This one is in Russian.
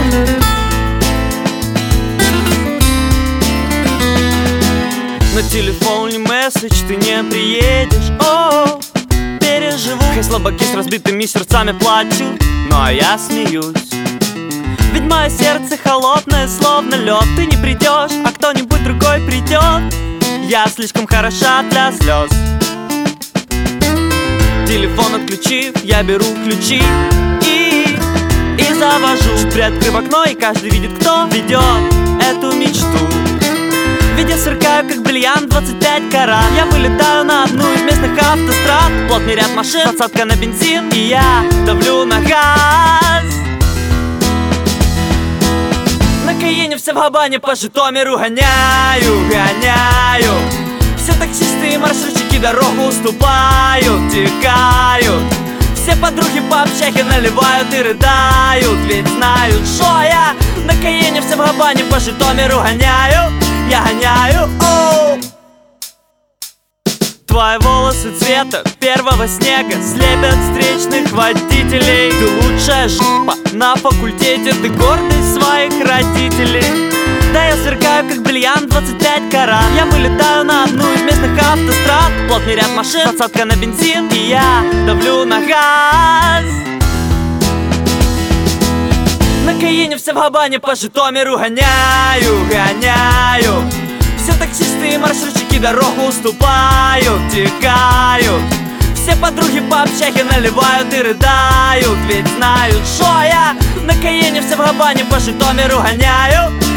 На телефон не месседж, ты не приедешь. О, переживу. Хай слабаки с разбитыми сердцами плачут, ну а я смеюсь. Ведь мое сердце холодное, словно лед. Ты не придешь, а кто-нибудь другой придет. Я слишком хороша для слез. Телефон отключив, я беру ключи и завожу. Чуть приоткрыв окно, и каждый видит, кто ведет эту мечту. Ведь я сверкаю, как бриллиант, 25 карат. Я вылетаю на одну из местных автострад. Плотный ряд машин, подсадка на бензин, и я давлю на газ. На Каене все в Габане, по Житомиру гоняю. Все таксисты и маршрутчики дорогу уступают, текают. Все подруги по общаге наливают и рыдают, ведь знают, что я на Каене все в Габане, по Житомиру гоняю. Я гоняю, оу. Твои волосы цвета первого снега слепят встречных водителей. Ты лучшая жопа на факультете, ты гордость своих родителей. Да, я сверкаю, как бриллиант, 25 карат. Я вылетаю на одну из местных автострад. Плотный ряд машин, подсадка на бензин, и я давлю на газ. На Каене все в Габане, по Житомиру гоняю. Все таксисты и маршрутчики дорогу уступают, текают. Все подруги по общаге наливают и рыдают, ведь знают, что я на Каене все в Габане, по Житомиру гоняю.